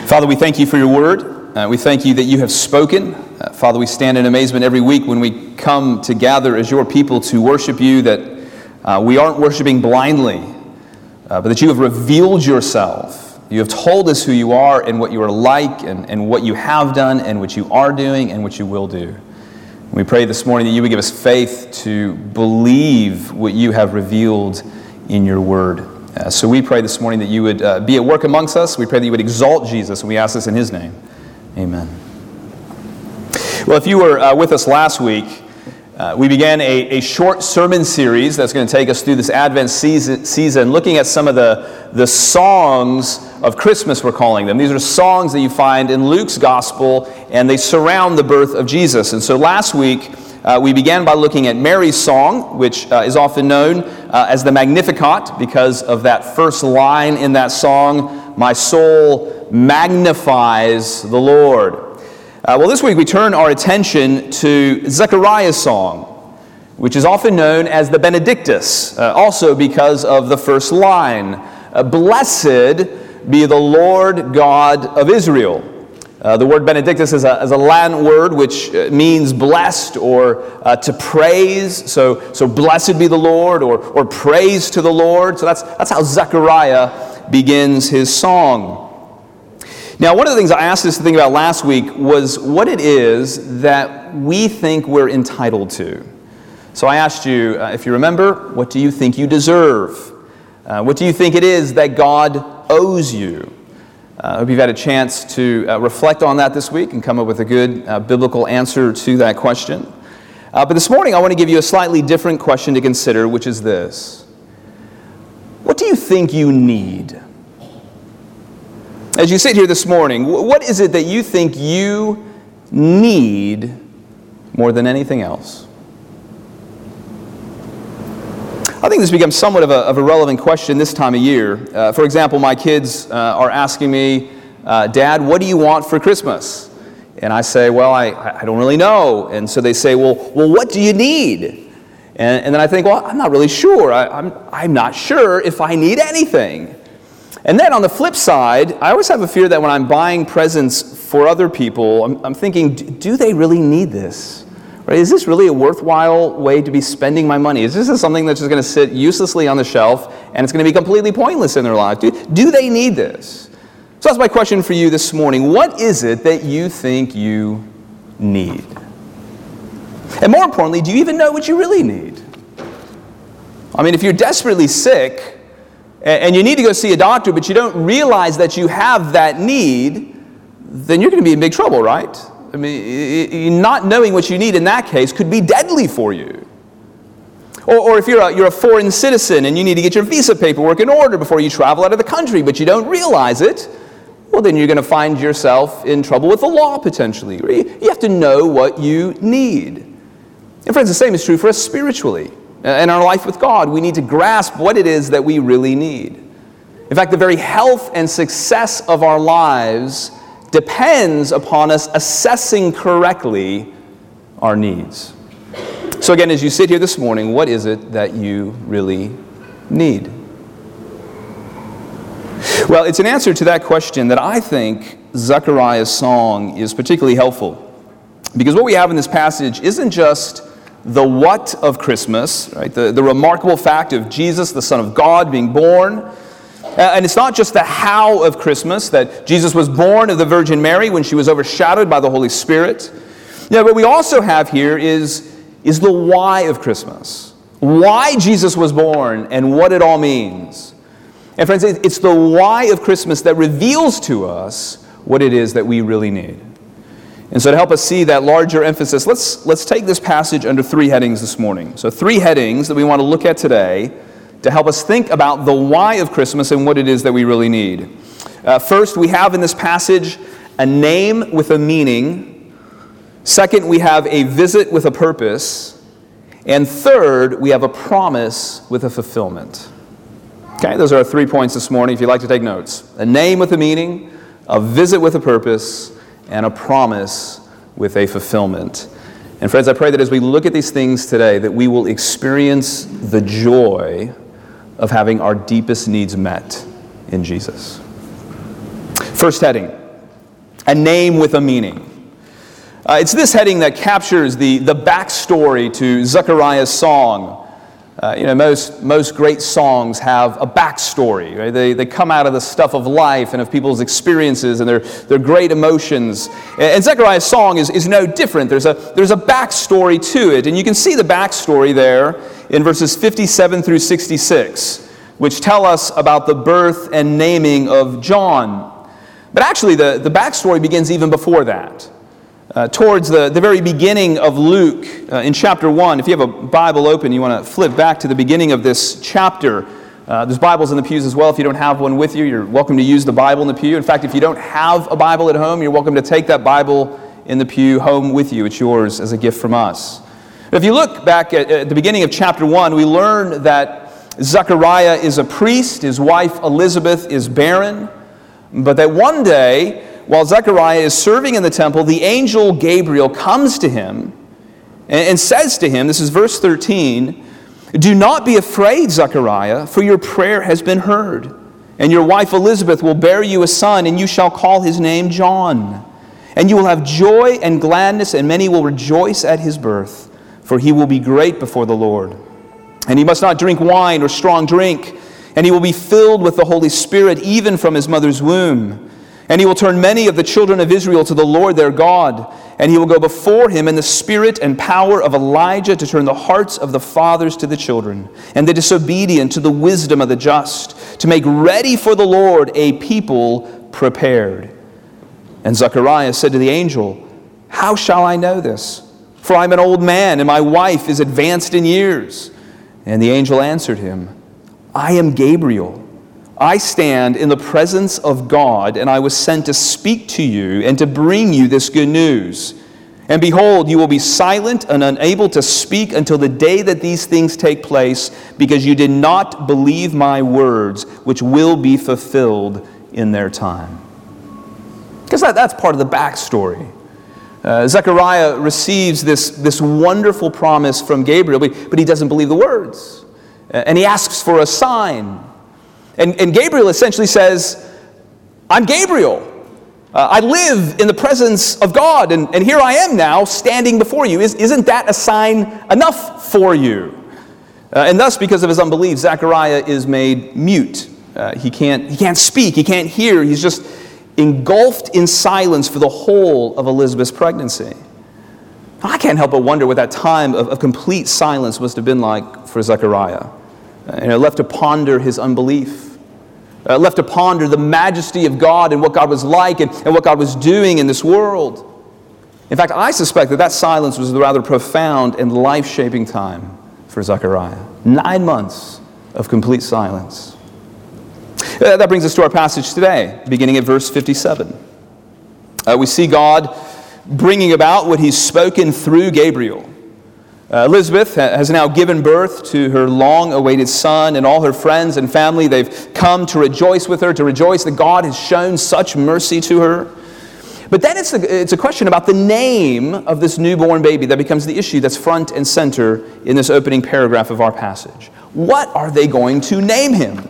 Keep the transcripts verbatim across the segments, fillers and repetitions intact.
Father, we thank you for your word. Uh, we thank you that you have spoken. Uh, Father, we stand in amazement every week when we come to gather as your people to worship you, that uh, we aren't worshiping blindly, uh, but that you have revealed yourself. You have told us who you are and what you are like and, and what you have done and what you are doing and what you will do. We pray this morning that you would give us faith to believe what you have revealed in your word. Uh, so we pray this morning that you would uh, be at work amongst us. We pray that you would exalt Jesus, and we ask this in his name. Amen. Well, if you were uh, with us last week, uh, we began a, a short sermon series that's going to take us through this Advent season, season, looking at some of the, the songs of Christmas, we're calling them. These are songs that you find in Luke's gospel, and they surround the birth of Jesus. And so last week, Uh, we began by looking at Mary's song, which uh, is often known uh, as the Magnificat because of that first line in that song, "My soul magnifies the Lord." Uh, well, this week we turn our attention to Zechariah's song, which is often known as the Benedictus, uh, also because of the first line, uh, "Blessed be the Lord God of Israel." Uh, the word Benedictus is a, is a Latin word which means blessed or uh, to praise. So, so blessed be the Lord, or, or praise to the Lord. So that's, that's how Zechariah begins his song. Now, one of the things I asked us to think about last week was what it is that we think we're entitled to. So I asked you, uh, if you remember, what do you think you deserve? Uh, what do you think it is that God owes you? Uh, I hope you've had a chance to uh, reflect on that this week and come up with a good uh, biblical answer to that question. Uh, but this morning I want to give you a slightly different question to consider, which is this. What do you think you need? As you sit here this morning, what is it that you think you need more than anything else? I think this becomes somewhat of a, of a relevant question this time of year. Uh, for example, my kids uh, are asking me, uh, "Dad, what do you want for Christmas?" And I say, "Well, I, I don't really know." And so they say, well, well, what do you need? And, and then I think, well, I'm not really sure. I, I'm, I'm not sure if I need anything. And then on the flip side, I always have a fear that when I'm buying presents for other people, I'm, I'm thinking, do they really need this? Right? Is this really a worthwhile way to be spending my money? Is this something that's just going to sit uselessly on the shelf and it's going to be completely pointless in their life? Do, do they need this? So that's my question for you this morning. What is it that you think you need? And more importantly, do you even know what you really need? I mean, if you're desperately sick and you need to go see a doctor, but you don't realize that you have that need, then you're going to be in big trouble, right? I mean, not knowing what you need in that case could be deadly for you. Or, or if you're a, you're a foreign citizen and you need to get your visa paperwork in order before you travel out of the country, but you don't realize it, well, then you're going to find yourself in trouble with the law potentially. You have to know what you need. And friends, the same is true for us spiritually. In our life with God, we need to grasp what it is that we really need. In fact, the very health and success of our lives depends upon us assessing correctly our needs. So again, as you sit here this morning, what is it that you really need? Well, it's an answer to that question that I think Zechariah's song is particularly helpful. Because what we have in this passage isn't just the what of Christmas, right? The, the remarkable fact of Jesus, the Son of God, being born. And it's not just the how of Christmas, that Jesus was born of the Virgin Mary when she was overshadowed by the Holy Spirit. Yeah, what we also have here is, is the why of Christmas. Why Jesus was born and what it all means. And friends, it's the why of Christmas that reveals to us what it is that we really need. And so to help us see that larger emphasis, let's, let's take this passage under three headings this morning. So three headings that we want to look at today to help us think about the why of Christmas and what it is that we really need. Uh, first, we have in this passage a name with a meaning. Second, we have a visit with a purpose. And third, we have a promise with a fulfillment. Okay, those are our three points this morning if you'd like to take notes. A name with a meaning, a visit with a purpose, and a promise with a fulfillment. And friends, I pray that as we look at these things today, that we will experience the joy of having our deepest needs met in Jesus. First heading, a name with a meaning. Uh, it's this heading that captures the, the backstory to Zechariah's song. Uh, you know, most most great songs have a backstory. Right? They they come out of the stuff of life and of people's experiences and their, their great emotions. And, and Zechariah's song is, is no different. There's a there's a backstory to it, and you can see the backstory there in verses fifty-seven through sixty-six, which tell us about the birth and naming of John. But actually, the, the backstory begins even before that. Uh, towards the, the very beginning of Luke, uh, in chapter one, if you have a Bible open, you want to flip back to the beginning of this chapter. Uh, there's Bibles in the pews as well. If you don't have one with you, you're welcome to use the Bible in the pew. In fact, if you don't have a Bible at home, you're welcome to take that Bible in the pew home with you. It's yours as a gift from us. If you look back at, at the beginning of chapter one, we learn that Zechariah is a priest, his wife Elizabeth is barren, but that one day, while Zechariah is serving in the temple, the angel Gabriel comes to him and, and says to him, this is verse thirteen, "Do not be afraid, Zechariah, for your prayer has been heard, and your wife Elizabeth will bear you a son, and you shall call his name John. And you will have joy and gladness, and many will rejoice at his birth, for he will be great before the Lord. And he must not drink wine or strong drink, and he will be filled with the Holy Spirit even from his mother's womb. And he will turn many of the children of Israel to the Lord their God, and he will go before him in the spirit and power of Elijah to turn the hearts of the fathers to the children, and the disobedient to the wisdom of the just, to make ready for the Lord a people prepared." And Zechariah said to the angel, "How shall I know this? For I am an old man, and my wife is advanced in years." And the angel answered him, "I am Gabriel. I stand in the presence of God, and I was sent to speak to you and to bring you this good news. And behold, you will be silent and unable to speak until the day that these things take place, because you did not believe my words, which will be fulfilled in their time." Because that, that's part of the backstory. Uh, Zechariah receives this, this wonderful promise from Gabriel, but, but he doesn't believe the words. Uh, and he asks for a sign. And, and Gabriel essentially says, "I'm Gabriel. Uh, I live in the presence of God, and, and here I am now standing before you. Is, isn't that a sign enough for you?" Uh, and thus, because of his unbelief, Zechariah is made mute. Uh, he can't, he can't speak, he can't hear. He's just engulfed in silence for the whole of Elizabeth's pregnancy. I can't help but wonder what that time of, of complete silence must have been like for Zechariah. Uh, you know, left to ponder his unbelief. Uh, left to ponder the majesty of God and what God was like and, and what God was doing in this world. In fact, I suspect that that silence was a rather profound and life-shaping time for Zechariah. Nine months of complete silence. Uh, that brings us to our passage today, beginning at verse fifty-seven. Uh, we see God bringing about what he's spoken through Gabriel. Uh, Elizabeth has now given birth to her long-awaited son, and all her friends and family, they've come to rejoice with her, to rejoice that God has shown such mercy to her. But then it's a, it's a question about the name of this newborn baby that becomes the issue that's front and center in this opening paragraph of our passage. What are they going to name him?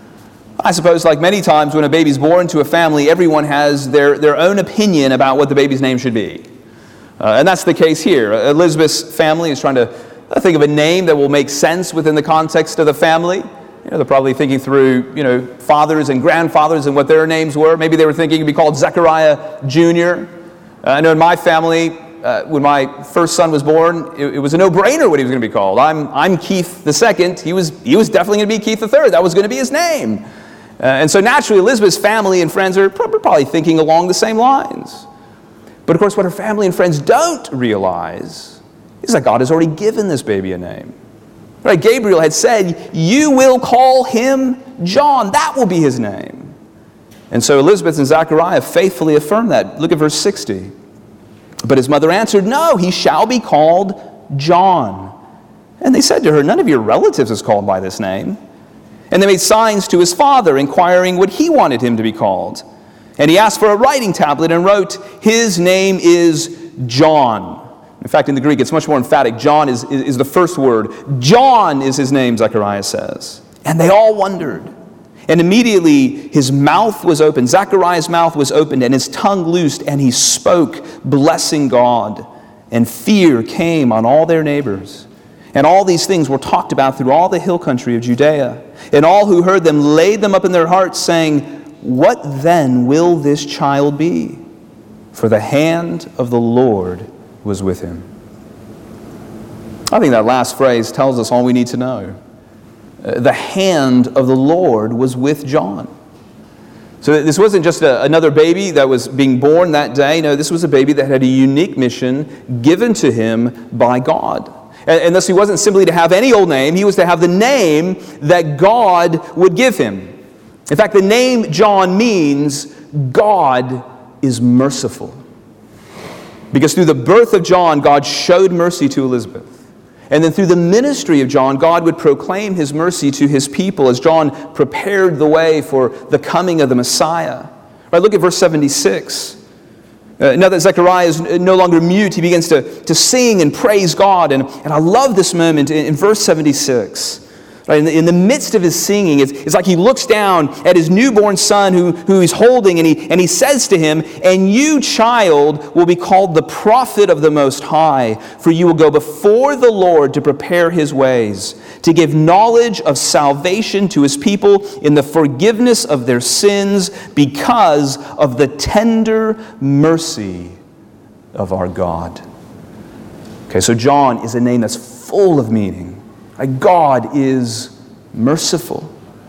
I suppose, like many times when a baby's born to a family, everyone has their, their own opinion about what the baby's name should be. Uh, and that's the case here. Elizabeth's family is trying to think of a name that will make sense within the context of the family. You know, they're probably thinking through, you know, fathers and grandfathers and what their names were. Maybe they were thinking it'd be called Zechariah Junior Uh, I know in my family, uh, when my first son was born, it, it was a no-brainer what he was going to be called. I'm I'm Keith the Second. He was he was definitely going to be Keith the Third. That was going to be his name. Uh, and so naturally, Elizabeth's family and friends are probably thinking along the same lines. But of course, what her family and friends don't realize is that God has already given this baby a name. Right? Gabriel had said, "You will call him John." That will be his name. And so Elizabeth and Zechariah faithfully affirm that. Look at verse sixty. But his mother answered, "No, he shall be called John." And they said to her, "None of your relatives is called by this name." And they made signs to his father, inquiring what he wanted him to be called. And he asked for a writing tablet and wrote, "His name is John." In fact, in the Greek, it's much more emphatic. John is, is, is the first word. John is his name, Zechariah says. And they all wondered. And immediately his mouth was opened, Zechariah's mouth was opened, and his tongue loosed, and he spoke, blessing God. And fear came on all their neighbors. And all these things were talked about through all the hill country of Judea. And all who heard them laid them up in their hearts, saying, what then will this child be? For the hand of the Lord was with him. I think that last phrase tells us all we need to know. The hand of the Lord was with John. So this wasn't just a, another baby that was being born that day. No, this was a baby that had a unique mission given to him by God. And, and thus he wasn't simply to have any old name. He was to have the name that God would give him. In fact, the name John means God is merciful. Because through the birth of John, God showed mercy to Elizabeth. And then through the ministry of John, God would proclaim his mercy to his people as John prepared the way for the coming of the Messiah. Right, look at verse seventy-six. Uh, now that Zechariah is no longer mute, he begins to, to sing and praise God. And, and I love this moment in, in verse seventy-six. Right, in, the, in the midst of his singing, it's, it's like he looks down at his newborn son who, who he's holding, and he, and he says to him, and you, child, will be called the prophet of the Most High, for you will go before the Lord to prepare his ways, to give knowledge of salvation to his people in the forgiveness of their sins because of the tender mercy of our God. Okay, so John is a name that's full of meaning. God is merciful.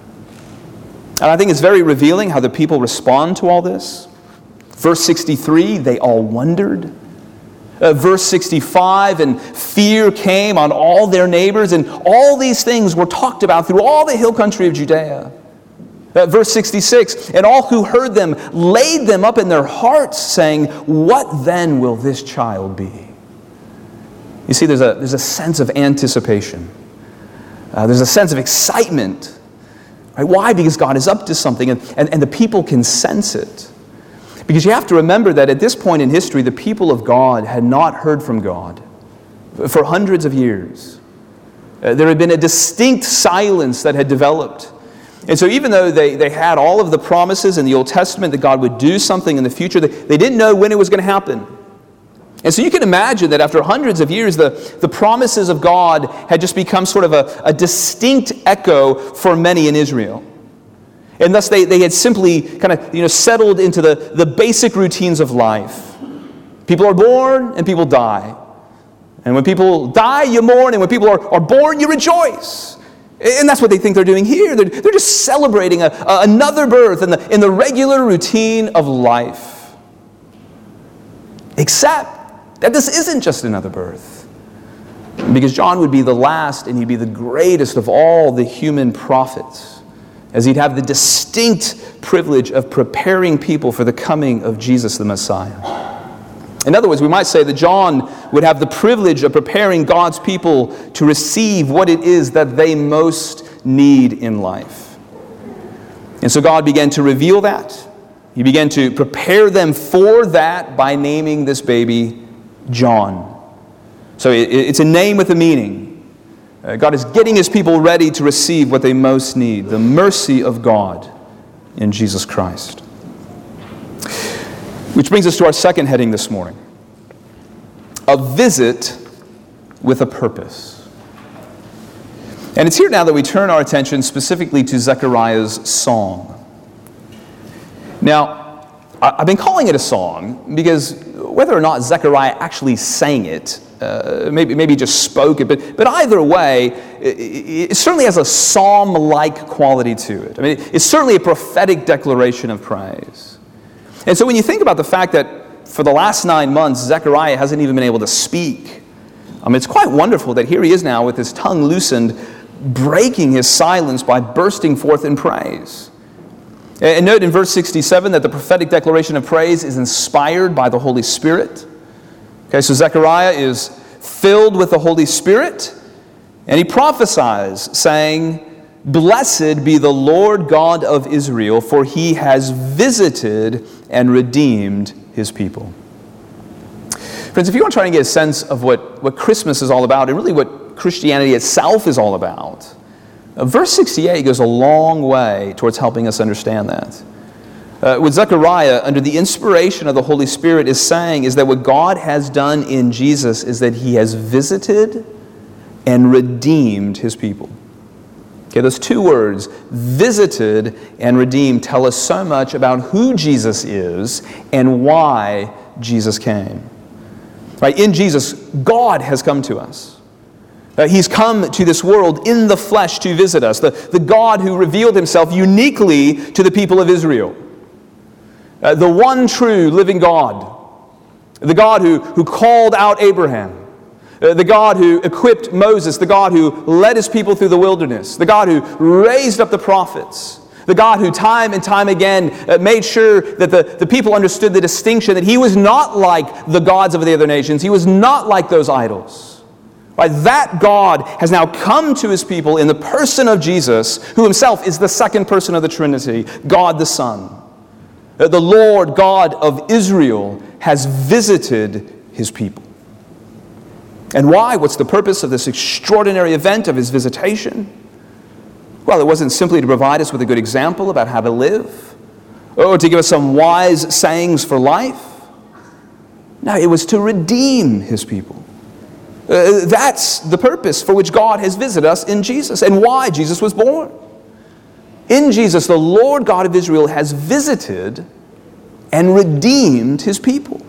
And I think it's very revealing how the people respond to all this. Verse sixty-three, they all wondered. Uh, verse sixty-five, and fear came on all their neighbors, and all these things were talked about through all the hill country of Judea. Uh, verse sixty-six, and all who heard them laid them up in their hearts, saying, what then will this child be? You see, there's a, there's a sense of anticipation. Uh, there's a sense of excitement. Right? Why? Because God is up to something, and, and, and the people can sense it. Because you have to remember that at this point in history, the people of God had not heard from God for hundreds of years. Uh, there had been a distinct silence that had developed. And so even though they, they had all of the promises in the Old Testament that God would do something in the future, they, they didn't know when it was going to happen. And so you can imagine that after hundreds of years, the, the promises of God had just become sort of a, a distinct echo for many in Israel. And thus they, they had simply kind of you know, settled into the, the basic routines of life. People are born and people die. And when people die, you mourn. And when people are, are born, you rejoice. And that's what they think they're doing here. They're, they're just celebrating a, a, another birth in the, in the regular routine of life. Except that this isn't just another birth. Because John would be the last and he'd be the greatest of all the human prophets, as he'd have the distinct privilege of preparing people for the coming of Jesus the Messiah. In other words, we might say that John would have the privilege of preparing God's people to receive what it is that they most need in life. And so God began to reveal that. He began to prepare them for that by naming this baby John. So it's a name with a meaning. Uh, God is getting his people ready to receive what they most need, the mercy of God in Jesus Christ. Which brings us to our second heading this morning. A visit with a purpose. And it's here now that we turn our attention specifically to Zechariah's song. Now, I've been calling it a song because whether or not Zechariah actually sang it, uh, maybe maybe just spoke it, but, but either way, it, it certainly has a psalm-like quality to it. I mean, it's certainly a prophetic declaration of praise. And so when you think about the fact that for the last nine months, Zechariah hasn't even been able to speak, I mean, it's quite wonderful that here he is now with his tongue loosened, breaking his silence by bursting forth in praise. And note in verse sixty-seven that the prophetic declaration of praise is inspired by the Holy Spirit. Okay, so Zechariah is filled with the Holy Spirit, and he prophesies, saying, blessed be the Lord God of Israel, for he has visited and redeemed his people. Friends, if you want to try and get a sense of what, what Christmas is all about, and really what Christianity itself is all about, Uh, verse sixty-eight goes a long way towards helping us understand that. Uh, what Zechariah, under the inspiration of the Holy Spirit, is saying is that what God has done in Jesus is that he has visited and redeemed his people. Okay, those two words, visited and redeemed, tell us so much about who Jesus is and why Jesus came. Right? In Jesus, God has come to us. Uh, he's come to this world in the flesh to visit us. The, the God who revealed himself uniquely to the people of Israel. Uh, the one true living God. The God who, who called out Abraham. Uh, the God who equipped Moses. The God who led his people through the wilderness. The God who raised up the prophets. The God who time and time again uh, made sure that the, the people understood the distinction that he was not like the gods of the other nations. He was not like those idols. Right? That God has now come to his people in the person of Jesus, who himself is the second person of the Trinity, God the Son. Uh, the Lord God of Israel has visited his people. And why? What's the purpose of this extraordinary event of his visitation? Well, it wasn't simply to provide us with a good example about how to live, or to give us some wise sayings for life. No, it was to redeem his people. Uh, that's the purpose for which God has visited us in Jesus, and why Jesus was born. In Jesus, the Lord God of Israel has visited and redeemed his people.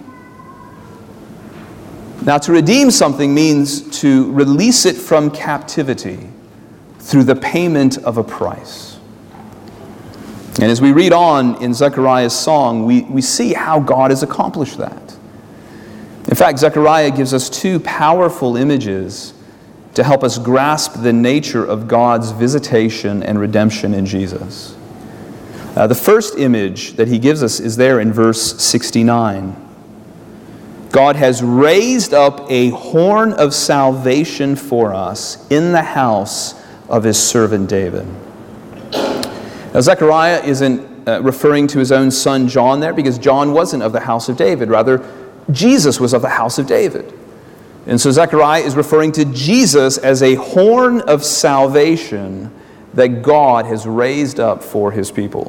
Now, to redeem something means to release it from captivity through the payment of a price. And as we read on in Zechariah's song, we, we see how God has accomplished that. In fact, Zechariah gives us two powerful images to help us grasp the nature of God's visitation and redemption in Jesus. Uh, the first image that he gives us is there in verse sixty-nine. God has raised up a horn of salvation for us in the house of his servant David. Now, Zechariah isn't uh, referring to his own son John there, because John wasn't of the house of David. Rather, Jesus was of the house of David. And so Zechariah is referring to Jesus as a horn of salvation that God has raised up for his people.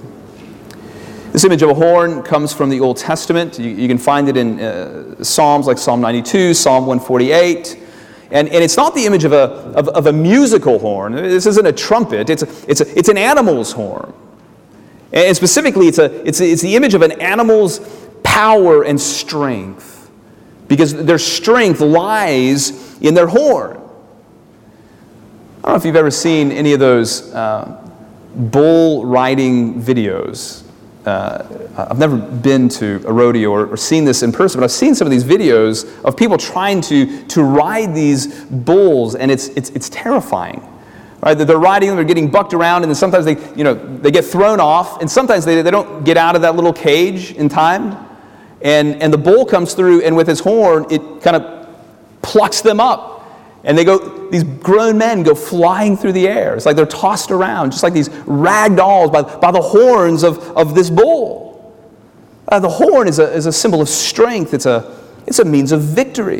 This image of a horn comes from the Old Testament. You, you can find it in uh, Psalms like Psalm ninety-two, Psalm one forty-eight. And, and it's not the image of a, of, of a musical horn. This isn't a trumpet. It's, a, it's, a, it's an animal's horn. And specifically, it's, a, it's, a, it's the image of an animal's power and strength, because their strength lies in their horn. I don't know if you've ever seen any of those uh, bull riding videos. Uh, I've never been to a rodeo or, or seen this in person, but I've seen some of these videos of people trying to, to ride these bulls, and it's, it's, it's terrifying. Right? They're riding them, they're getting bucked around, and then sometimes they, you know, they get thrown off, and sometimes they, they don't get out of that little cage in time. And, and the bull comes through, and with his horn, it kind of plucks them up. And they go, these grown men go flying through the air. It's like they're tossed around, just like these rag dolls by, by the horns of, of this bull. Uh, the horn is a, is a symbol of strength. It's a, it's a means of victory.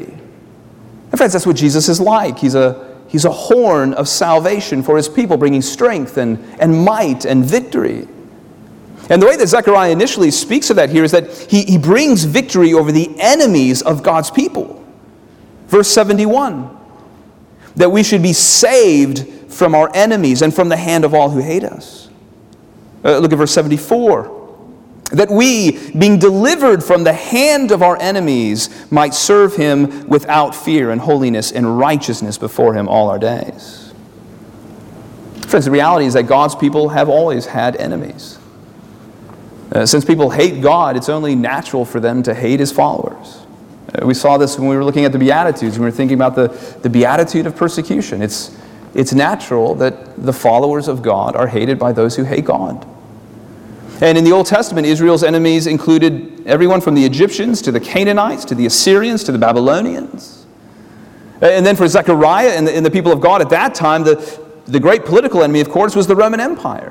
In fact, that's what Jesus is like. He's a, he's a horn of salvation for his people, bringing strength and, and might and victory. And the way that Zechariah initially speaks of that here is that he, he brings victory over the enemies of God's people. Verse seventy-one, that we should be saved from our enemies and from the hand of all who hate us. Uh, look at verse seventy-four. That we, being delivered from the hand of our enemies, might serve him without fear and holiness and righteousness before him all our days. Friends, the reality is that God's people have always had enemies. Uh, since people hate God, it's only natural for them to hate his followers. Uh, we saw this when we were looking at the Beatitudes, when we were thinking about the, the beatitude of persecution. It's, it's natural that the followers of God are hated by those who hate God. And in the Old Testament, Israel's enemies included everyone from the Egyptians to the Canaanites to the Assyrians to the Babylonians. And then for Zechariah and the, and the people of God at that time, the, the great political enemy, of course, was the Roman Empire.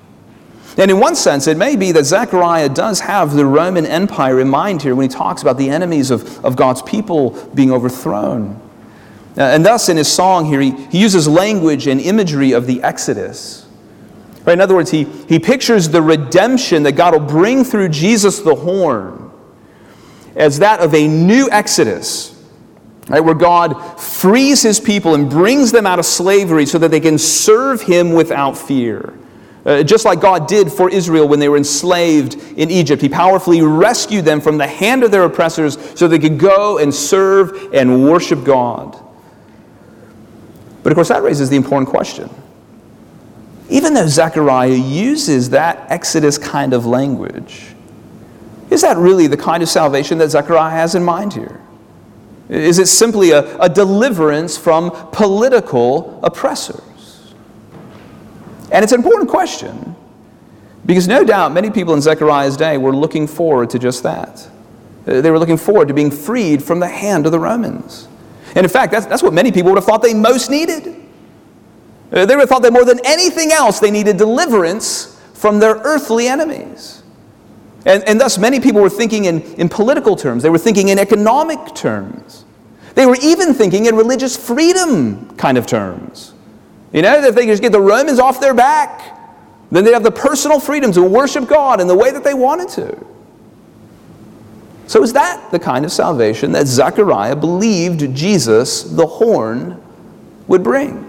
And in one sense, it may be that Zechariah does have the Roman Empire in mind here when he talks about the enemies of, of God's people being overthrown. Uh, and thus, in his song here, he, he uses language and imagery of the Exodus. Right? In other words, he, he pictures the redemption that God will bring through Jesus the horn as that of a new Exodus, right, where God frees his people and brings them out of slavery so that they can serve him without fear. Uh, just like God did for Israel when they were enslaved in Egypt. He powerfully rescued them from the hand of their oppressors so they could go and serve and worship God. But of course that raises the important question. Even though Zechariah uses that Exodus kind of language, is that really the kind of salvation that Zechariah has in mind here? Is it simply a, a deliverance from political oppressors? And it's an important question, because no doubt many people in Zechariah's day were looking forward to just that. They were looking forward to being freed from the hand of the Romans. And in fact, that's, that's what many people would have thought they most needed. They would have thought that more than anything else, they needed deliverance from their earthly enemies. And, and thus many people were thinking in, in political terms. They were thinking in economic terms. They were even thinking in religious freedom kind of terms. You know, if they could just get the Romans off their back, then they'd have the personal freedom to worship God in the way that they wanted to. So is that the kind of salvation that Zechariah believed Jesus, the horn, would bring?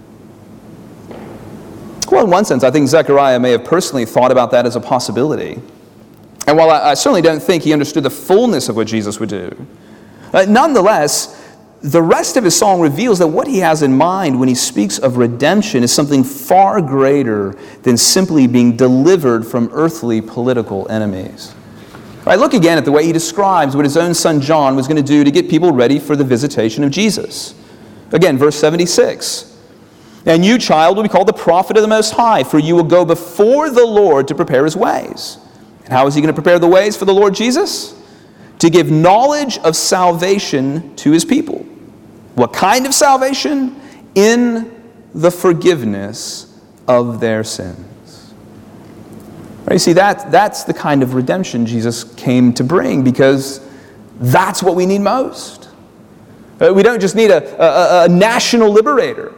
Well, in one sense, I think Zechariah may have personally thought about that as a possibility. And while I, I certainly don't think he understood the fullness of what Jesus would do, uh, nonetheless, the rest of his song reveals that what he has in mind when he speaks of redemption is something far greater than simply being delivered from earthly political enemies. Right, look again at the way he describes what his own son John was going to do to get people ready for the visitation of Jesus. Again, verse seventy-six. And you, child, will be called the prophet of the Most High, for you will go before the Lord to prepare his ways. And how is he going to prepare the ways for the Lord Jesus? To give knowledge of salvation to his people. What kind of salvation? In the forgiveness of their sins. Right, you see, that, that's the kind of redemption Jesus came to bring, because that's what we need most. We don't just need a, a, a national liberator.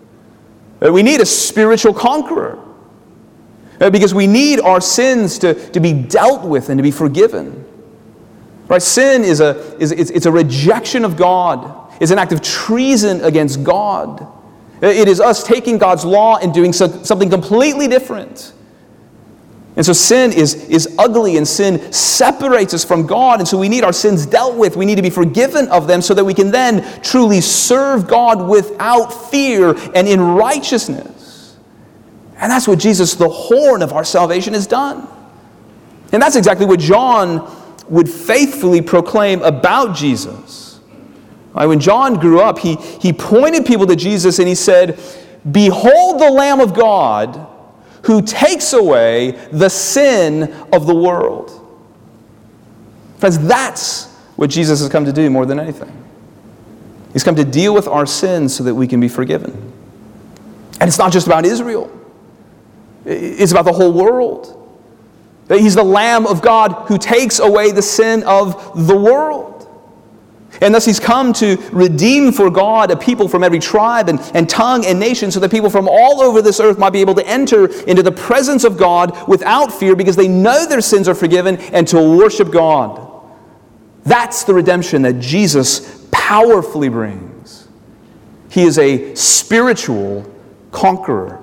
We need a spiritual conqueror. Because we need our sins to, to be dealt with and to be forgiven. Right? Sin is a, is it's, it's a rejection of God. It's an act of treason against God. It is us taking God's law and doing so, something completely different. And so sin is, is ugly, and sin separates us from God. And so we need our sins dealt with. We need to be forgiven of them so that we can then truly serve God without fear and in righteousness. And that's what Jesus, the horn of our salvation, has done. And that's exactly what John would faithfully proclaim about Jesus. Right, when John grew up, he, he pointed people to Jesus and he said, "Behold the Lamb of God who takes away the sin of the world." Friends, that's what Jesus has come to do more than anything. He's come to deal with our sins so that we can be forgiven. And it's not just about Israel. It's about the whole world. He's the Lamb of God who takes away the sin of the world. And thus he's come to redeem for God a people from every tribe and, and tongue and nation, so that people from all over this earth might be able to enter into the presence of God without fear, because they know their sins are forgiven, and to worship God. That's the redemption that Jesus powerfully brings. He is a spiritual conqueror.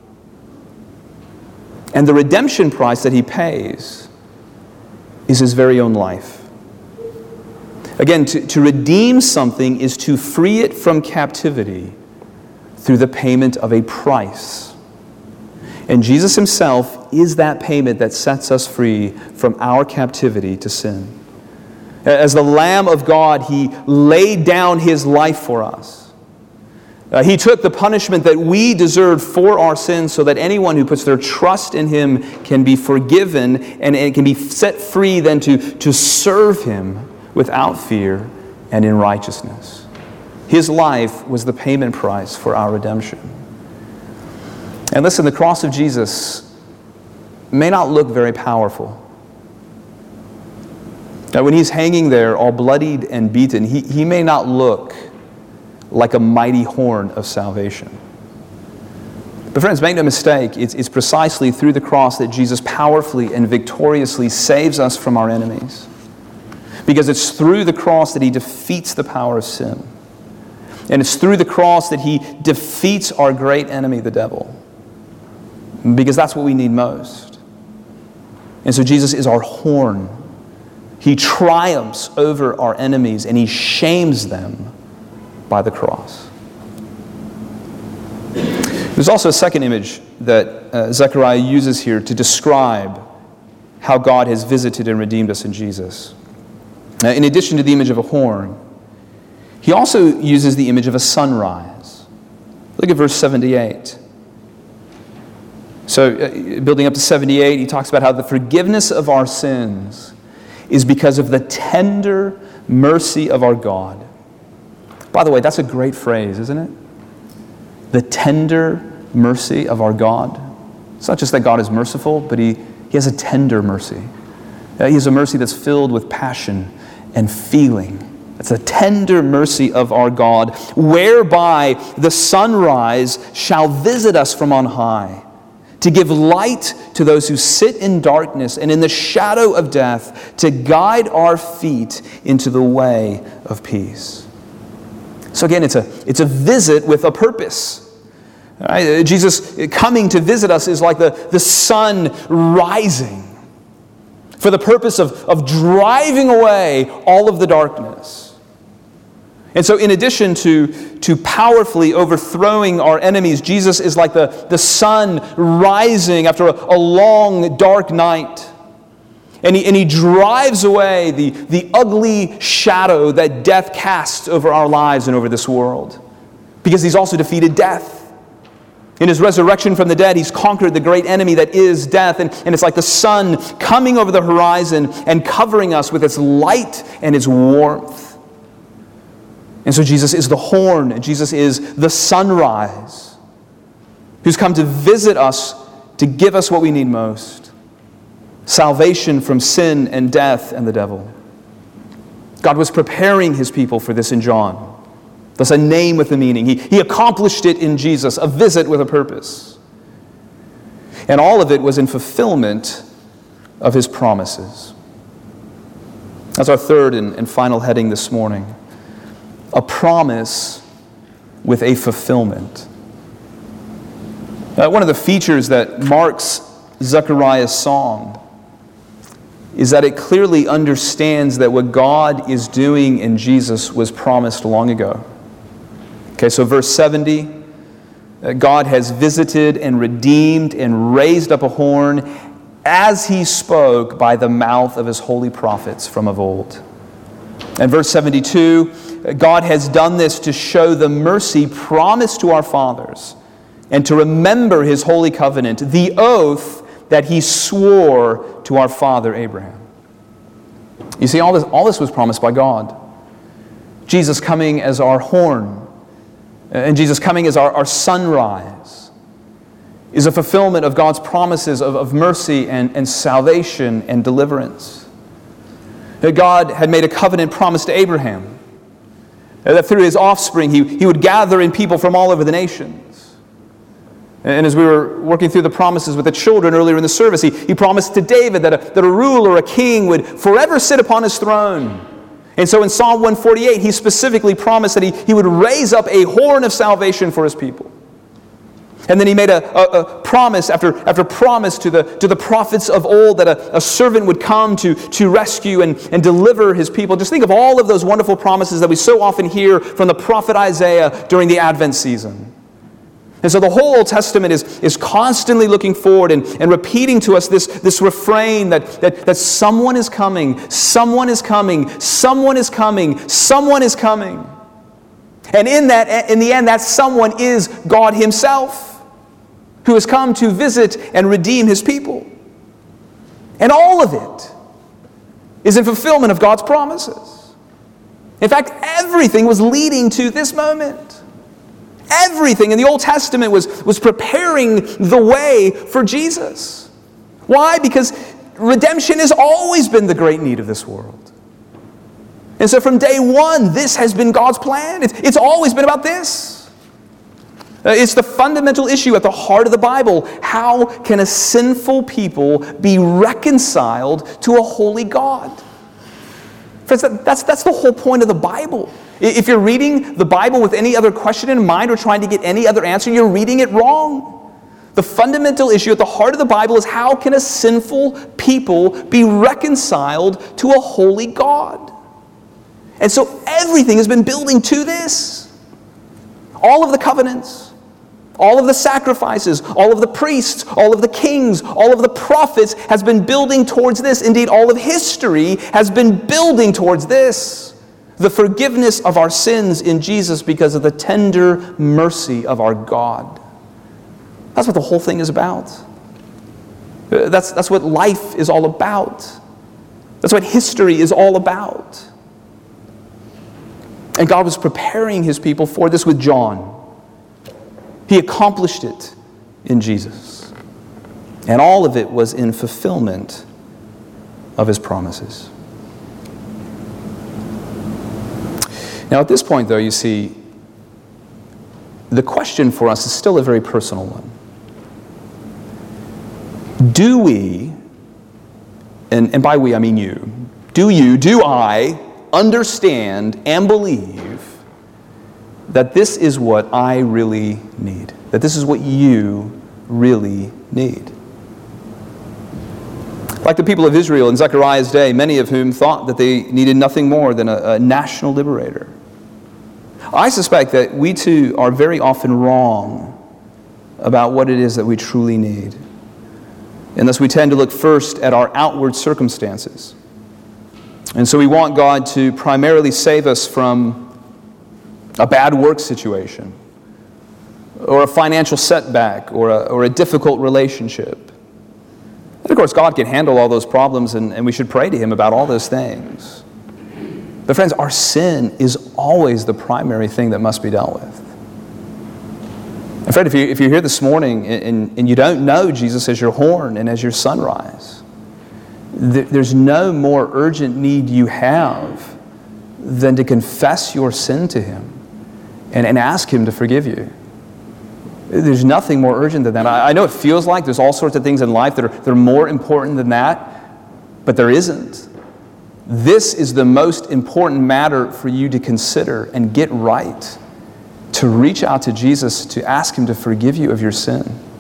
And the redemption price that he pays is his very own life. Again, to, to redeem something is to free it from captivity through the payment of a price. And Jesus himself is that payment that sets us free from our captivity to sin. As the Lamb of God, he laid down his life for us. Uh, he took the punishment that we deserved for our sins, so that anyone who puts their trust in him can be forgiven and, and can be set free then to, to serve him without fear and in righteousness. His life was the payment price for our redemption. And listen, the cross of Jesus may not look very powerful. Now, when he's hanging there all bloodied and beaten, he, he may not look like a mighty horn of salvation. But friends, make no mistake, it's, it's precisely through the cross that Jesus powerfully and victoriously saves us from our enemies. Because it's through the cross that he defeats the power of sin. And it's through the cross that he defeats our great enemy, the devil. Because that's what we need most. And so Jesus is our horn. He triumphs over our enemies and he shames them by the cross. There's also a second image that uh, Zechariah uses here to describe how God has visited and redeemed us in Jesus. Uh, in addition to the image of a horn, he also uses the image of a sunrise. Look at verse seventy-eight. So, uh, building up to seventy-eight, he talks about how the forgiveness of our sins is because of the tender mercy of our God. By the way, that's a great phrase, isn't it? The tender mercy of our God. It's not just that God is merciful, but he, he has a tender mercy. Uh, he has a mercy that's filled with passion and feeling. It's a tender mercy of our God, whereby the sunrise shall visit us from on high, to give light to those who sit in darkness and in the shadow of death, to guide our feet into the way of peace. So again, it's a, it's a visit with a purpose. Right? Jesus coming to visit us is like the, the sun rising for the purpose of, of driving away all of the darkness. And so in addition to, to powerfully overthrowing our enemies, Jesus is like the, the sun rising after a, a long, dark night. And he, and he drives away the, the ugly shadow that death casts over our lives and over this world. Because he's also defeated death. In his resurrection from the dead, he's conquered the great enemy that is death. And, and it's like the sun coming over the horizon and covering us with its light and its warmth. And so Jesus is the horn, and Jesus is the sunrise, who's come to visit us to give us what we need most: salvation from sin and death and the devil. God was preparing his people for this in John. Thus a name with a meaning. He, he accomplished it in Jesus, a visit with a purpose. And all of it was in fulfillment of his promises. That's our third and, and final heading this morning. A promise with a fulfillment. Uh, one of the features that marks Zechariah's song is that it clearly understands that what God is doing in Jesus was promised long ago. Okay, so verse seventy, uh, God has visited and redeemed and raised up a horn as he spoke by the mouth of his holy prophets from of old. And verse seventy-two, God has done this to show the mercy promised to our fathers and to remember his holy covenant, the oath that he swore to our father Abraham. You see, all this, all this was promised by God. Jesus coming as our horn, and Jesus coming as our, our sunrise, is a fulfillment of God's promises of, of mercy and, and salvation and deliverance. That God had made a covenant promise to Abraham, that through his offspring he, he would gather in people from all over the nations. And as we were working through the promises with the children earlier in the service, he, he promised to David that a, that a ruler, a king, would forever sit upon his throne. And so in Psalm one forty-eight, he specifically promised that he, he would raise up a horn of salvation for his people. And then he made a, a, a promise after, after promise to the, to the prophets of old that a, a servant would come to, to rescue and, and deliver his people. Just think of all of those wonderful promises that we so often hear from the prophet Isaiah during the Advent season. And so the whole Old Testament is, is constantly looking forward and, and repeating to us this, this refrain that, that, that someone is coming, someone is coming, someone is coming, someone is coming. And in that, in the end, that someone is God himself, who has come to visit and redeem his people. And all of it is in fulfillment of God's promises. In fact, everything was leading to this moment. Everything in the Old Testament was, was preparing the way for Jesus. Why? Because redemption has always been the great need of this world. And And so from day one, this has been God's plan. It's, it's always been about this. Uh, It's the fundamental issue at the heart of the Bible. How can a sinful people be reconciled to a holy God? Friends, that- that's, that's the whole point of the Bible. I- If you're reading the Bible with any other question in mind or trying to get any other answer, you're reading it wrong. The fundamental issue at the heart of the Bible is how can a sinful people be reconciled to a holy God? And so everything has been building to this. All of the covenants, all of the sacrifices, all of the priests, all of the kings, all of the prophets has been building towards this. Indeed, all of history has been building towards this. The forgiveness of our sins in Jesus because of the tender mercy of our God. That's what the whole thing is about. That's, that's what life is all about. That's what history is all about. And God was preparing his people for this with John. He accomplished it in Jesus. And all of it was in fulfillment of his promises. Now at this point, though, you see, the question for us is still a very personal one. Do we, and, and by we I mean you, do you, do I understand and believe that this is what I really need? That this is what you really need? Like the people of Israel in Zechariah's day, many of whom thought that they needed nothing more than a, a national liberator. I suspect that we too are very often wrong about what it is that we truly need. And thus we tend to look first at our outward circumstances. And so we want God to primarily save us from a bad work situation, or a financial setback, or a, or a difficult relationship. And of course, God can handle all those problems, and, and we should pray to him about all those things. But friends, our sin is always the primary thing that must be dealt with. And friend, if, you, if you're here this morning and, and, and you don't know Jesus as your horn and as your sunrise, th- there's no more urgent need you have than to confess your sin to him and, and ask him to forgive you. There's nothing more urgent than that. I, I know it feels like there's all sorts of things in life that are, that are more important than that, but there isn't. This is the most important matter for you to consider and get right. To reach out to Jesus, to ask him to forgive you of your sin.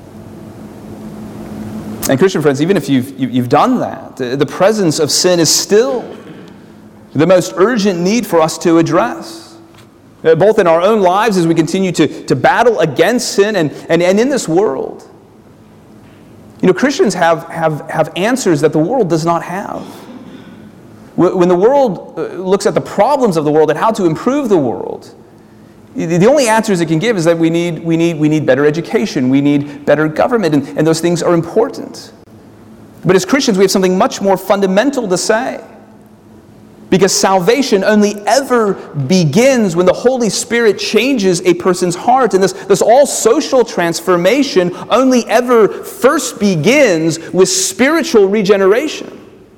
And Christian friends, even if you've, you've done that, the presence of sin is still the most urgent need for us to address. Both in our own lives as we continue to, to battle against sin and, and, and in this world. You know, Christians have, have, have answers that the world does not have. When the world looks at the problems of the world and how to improve the world, the only answers it can give is that we need, we need, we need better education, we need better government, and, and those things are important. But as Christians, we have something much more fundamental to say. Because salvation only ever begins when the Holy Spirit changes a person's heart. And this, this all social transformation only ever first begins with spiritual regeneration.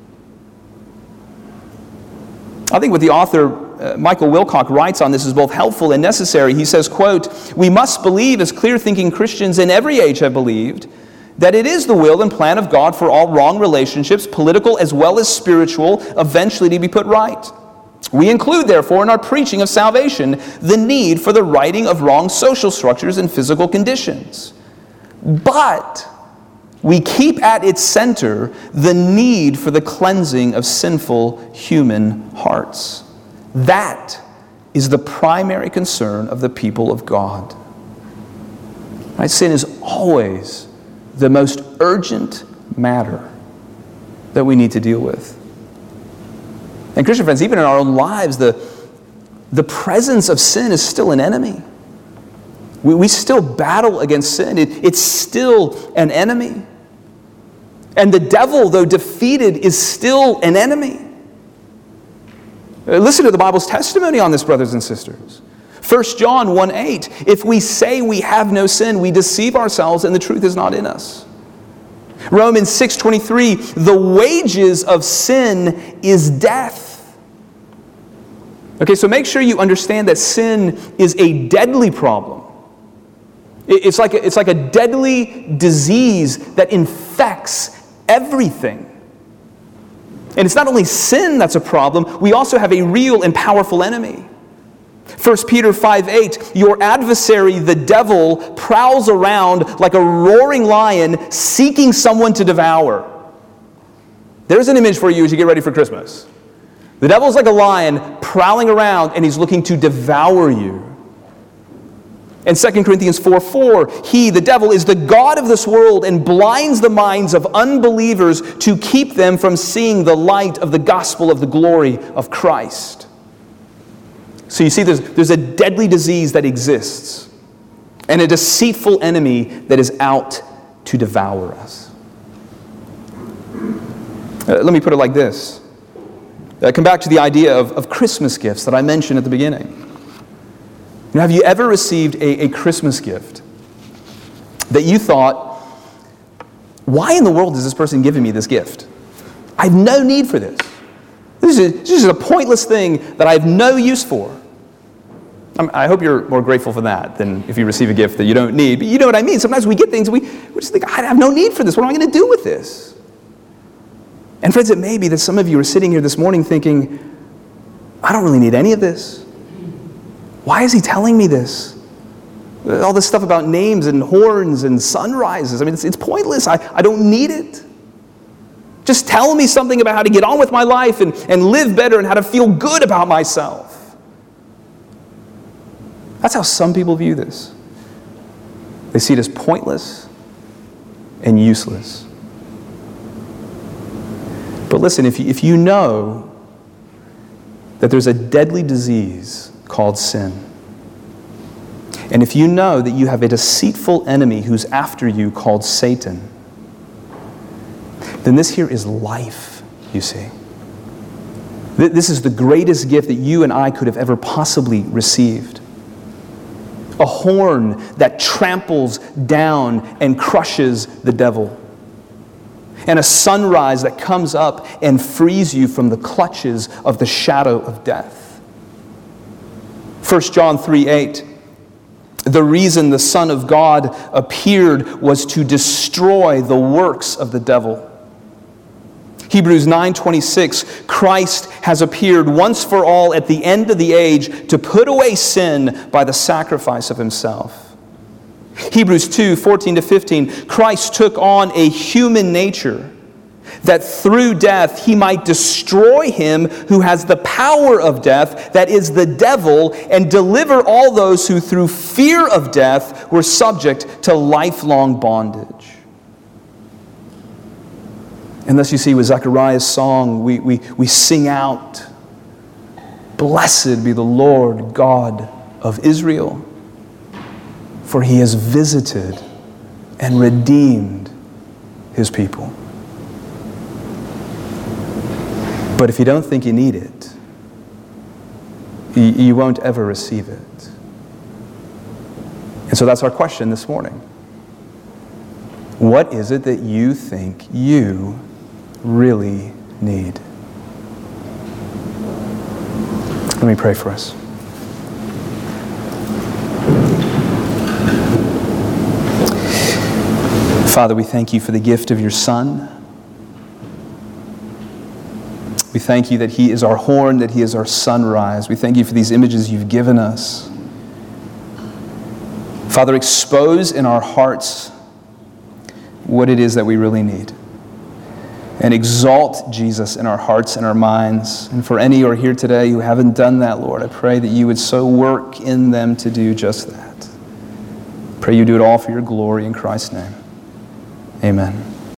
I think what the author Uh, Michael Wilcock writes on this is both helpful and necessary. He says, quote, "We must believe as clear-thinking Christians in every age have believed that it is the will and plan of God for all wrong relationships, political as well as spiritual, eventually to be put right. We include, therefore, in our preaching of salvation, the need for the righting of wrong social structures and physical conditions. But we keep at its center the need for the cleansing of sinful human hearts. That is the primary concern of the people of God." Right? Sin is always the most urgent matter that we need to deal with. And Christian friends, even in our own lives, the, the presence of sin is still an enemy. We, we still battle against sin. It, it's still an enemy. And the devil, though defeated, is still an enemy. Listen to the Bible's testimony on this, brothers and sisters. First John one eight, "If we say we have no sin, we deceive ourselves and the truth is not in us." Romans six twenty-three, "The wages of sin is death." Okay, so make sure you understand that sin is a deadly problem. It's like a, it's like a deadly disease that infects everything. And it's not only sin that's a problem, we also have a real and powerful enemy. First Peter five eight, your adversary, the devil, prowls around like a roaring lion seeking someone to devour. There's an image for you as you get ready for Christmas. The devil's like a lion prowling around and he's looking to devour you. In Second Corinthians four four, he, the devil, is the god of this world and blinds the minds of unbelievers to keep them from seeing the light of the gospel of the glory of Christ. So you see, there's, there's a deadly disease that exists and a deceitful enemy that is out to devour us. Uh, let me put it like this. Uh, come back to the idea of, of Christmas gifts that I mentioned at the beginning. You know, have you ever received a, a Christmas gift that you thought, why in the world is this person giving me this gift? I have no need for this. This is, this is a pointless thing that I have no use for. I'm, I hope you're more grateful for that than if you receive a gift that you don't need. But you know what I mean. Sometimes we get things, we, we just think, I have no need for this. What am I going to do with this? And friends, it may be that some of you are sitting here this morning thinking, I don't really need any of this. Why is he telling me this? All this stuff about names and horns and sunrises. I mean, it's, it's pointless. I, I don't need it. Just tell me something about how to get on with my life and, and live better and how to feel good about myself. That's how some people view this. They see it as pointless and useless. But listen, if you, if you know that there's a deadly disease called sin, and if you know that you have a deceitful enemy who's after you called Satan, then this here is life, you see. This is the greatest gift that you and I could have ever possibly received. A horn that tramples down and crushes the devil. And a sunrise that comes up and frees you from the clutches of the shadow of death. First John three eight, the reason the Son of God appeared was to destroy the works of the devil. Hebrews nine twenty-six, Christ has appeared once for all at the end of the age to put away sin by the sacrifice of himself. Hebrews two fourteen to fifteen, Christ took on a human nature that through death he might destroy him who has the power of death, that is the devil, and deliver all those who through fear of death were subject to lifelong bondage. And thus you see with Zechariah's song, we, we, we sing out, blessed be the Lord God of Israel, for he has visited and redeemed his people. But if you don't think you need it, you, you won't ever receive it. And so that's our question this morning. What is it that you think you really need? Let me pray for us. Father, we thank you for the gift of your Son. We thank you that he is our horn, that he is our sunrise. We thank you for these images you've given us. Father, expose in our hearts what it is that we really need. And exalt Jesus in our hearts and our minds. And for any who are here today who haven't done that, Lord, I pray that you would so work in them to do just that. Pray you do it all for your glory in Christ's name. Amen.